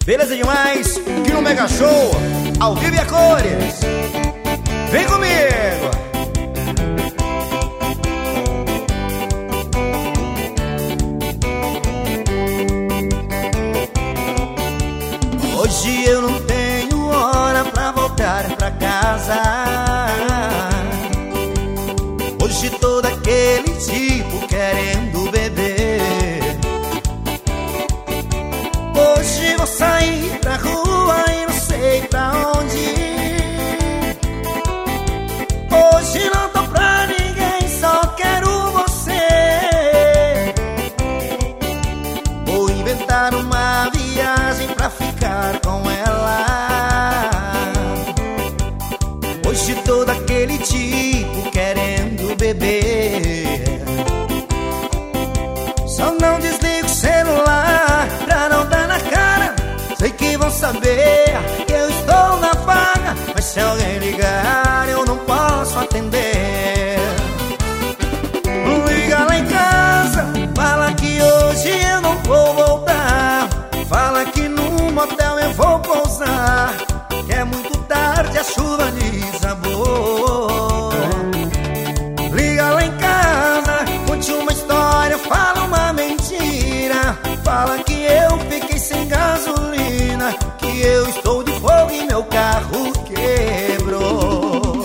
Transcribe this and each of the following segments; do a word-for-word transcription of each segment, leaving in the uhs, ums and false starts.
Beleza demais, aqui no Mega Show, ao vivo e a cores. Vem comigo! Hoje eu não tenho hora pra voltar pra casa. Hoje tô daquele tipo querendo beber. Hoje vou sair pra rua e não sei pra onde ir. Hoje não tô pra ninguém, só quero você. Vou inventar uma viagem pra ficar com ela. Hoje tô daquele tipo querendo beber. Só não desligo o celular pra não dar na cara. Sei que vão saber que eu estou na vaga, mas se alguém ligar eu não posso atender. Liga lá em casa, fala que hoje eu não vou voltar. Fala que no motel eu vou pousar, que é muito tarde, a chuva desabou. Liga lá em casa, conte uma história, fala uma mentira. Fala que eu fiquei sem gasolina, que eu estou de fogo e meu carro quebrou.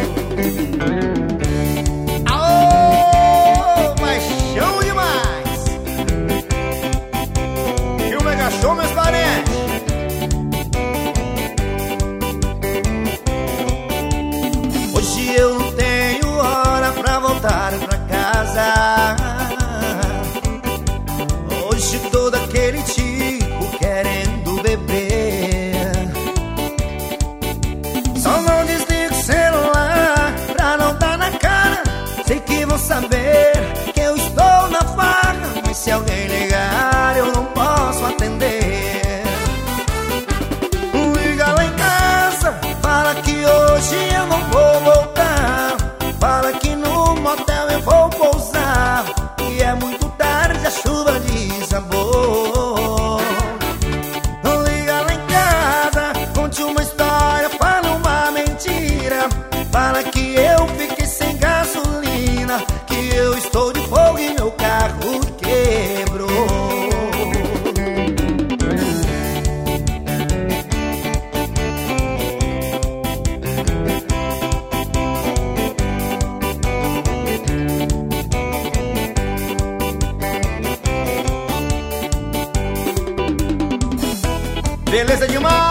Aô, paixão demais! E o Mega Show, meus parentes. Hoje eu não tenho hora pra voltar pra casa. Hoje tô daquele tipo querendo beber. Só não desligo o celular pra não dar na cara. Sei que vão saber que eu estou na farra, mas se alguém ligar eu não posso atender. Liga lá em casa, fala que hoje eu não vou voltar. Fala que no motel eu vou pousar, e é muito tarde, a chuva desabou. Liga lá em casa, conte uma história, fala uma mentira. Fala que eu fiquei sem gasolina, que eu estou de fogo e meu carro quebrou. Beleza demais!